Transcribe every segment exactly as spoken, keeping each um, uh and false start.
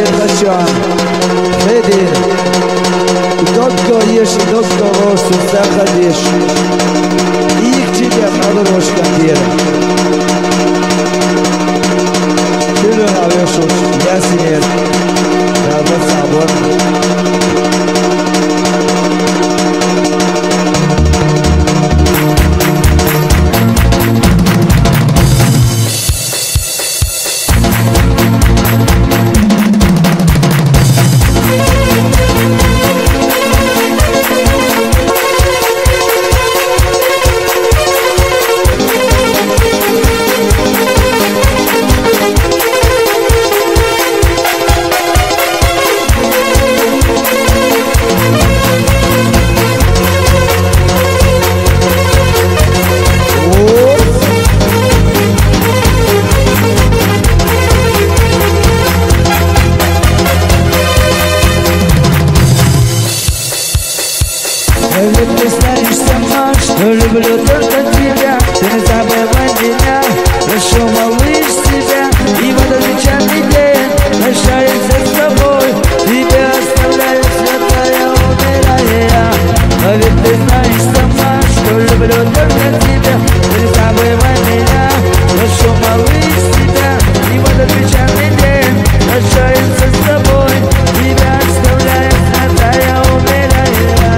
Кашан, Хедир, Докко ешь, Докко росту, заходишь, и к тебе подорожка дера. Чудо навешуш, я смерть, да вот ты знаешь сама, что люблю только тебя. Ты не забывай меня, прошу, малыш, себя. И в этот вечерний день прощаемся с тобой. Тебя оставляю, святая, умирая я. Но ведь ты знаешь сама, что люблю только тебя. Ты не забывай меня, прошу, малыш, себя. И в этот вечерний день прощаемся с тобой. Тебя оставляю, святая, умирая я.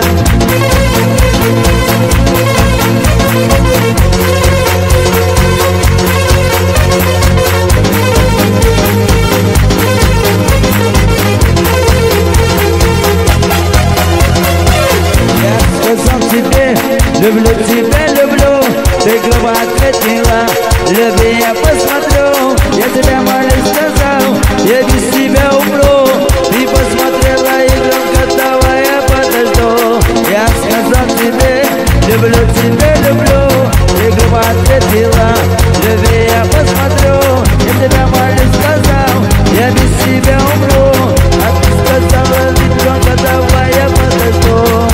Люблю тебя, люблю, ты грубо ответила. Люби, я посмотрю, я тебя молю сказал, я без тебя умру. Ты посмотрела и громко давай я подожду. Я сказал тебе, люблю тебя, люблю, ты грубо ответила. Люби, я посмотрю, я тебя молю сказал, я без тебя умру. А ты сказала, ты громко давай я подожду.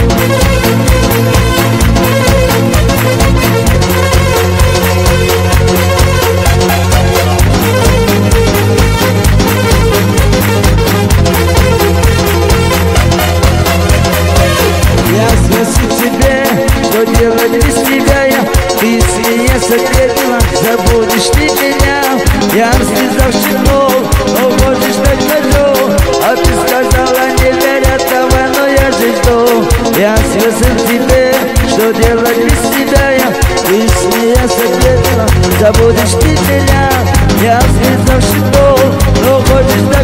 Что делать без тебя я? Ты если я ответила, забудешь ты меня. Я слезал щекол, но хочешь так хочу. А ты сказала, не веря того, но я же жду. Я связан тебе, что делать без тебя я? Ты если я ответила, забудешь ты меня. Я слезал щекол, но хочешь так